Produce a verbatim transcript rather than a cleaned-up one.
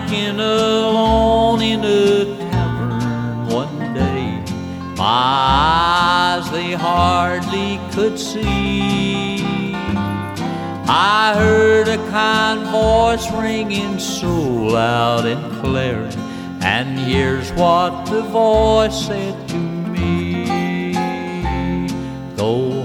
drinking alone in a tavern one day. My eyes, they hardly could see. I heard a kind voice ringing so loud and clear, and here's what the voice said to me. Go